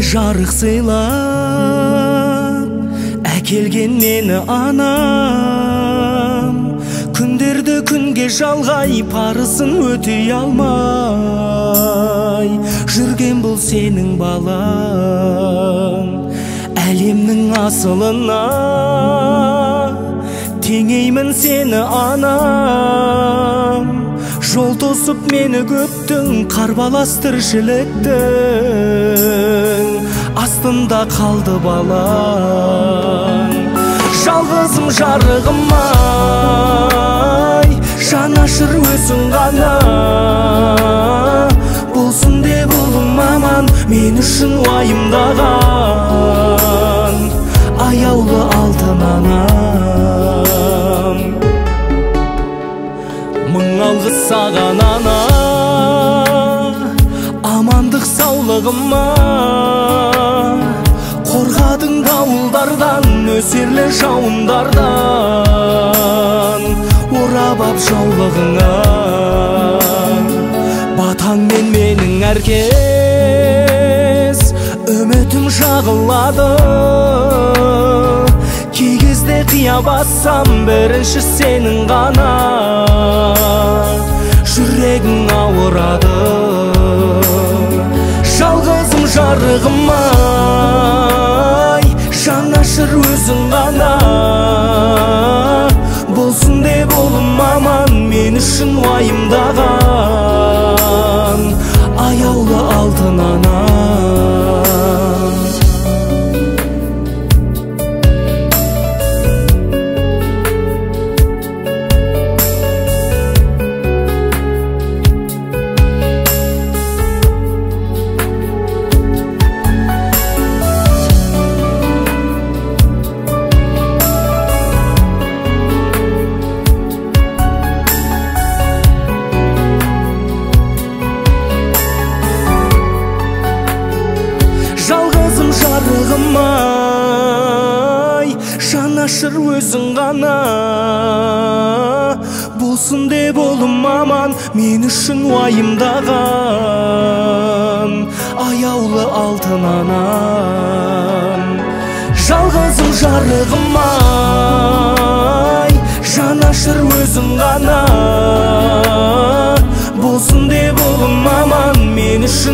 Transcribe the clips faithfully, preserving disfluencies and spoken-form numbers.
жарық сыйлап әкелген мені анам. Күндерді күнге жалғай парысын өтей алмай жүрген бұл сенің балаң. Әлемнің асылына теңеймін сені анам. Жол тосып мені көптің, қарбалас тіршіліктің астында қалды балаң. Жалғызым жарығым-ай, жанашыр өзің ғана. Болсын деп ұлым аман, мен үшін уайымдаған аяулы алтын анам. Мың алғыс саған ана, амандық саулығыма. Қорғадың дауылдардан, нөсерлі жауындардан, орап ап жаулығыңа. Батаңмен менің әркез үмітім жағылады. Кей кезде қия бассам, бірінші сенің ғана. Жүрегің ауырады. Жалғызым жарығым-ай, жанашыр өзің ғана. Болсын деп ұлым аман, мен үшін уайымдаған аяулы алтын анам. Жалғызым жарығым-ай, жанашыр өзің ғана. Болсын деп ұлым аман, мен үшін уайымдаған аяулы алтын анам. Жалғызым жарығым-ай, жанашыр өзің ғана. Болсын деп ұлым аман, мен үшін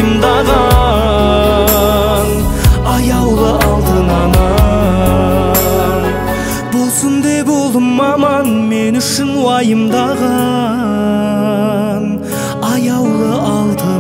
уайымдаған аяулы алтын анам. Болсын деп ұлым аман, мен үшін уайымдаған аяулы алтын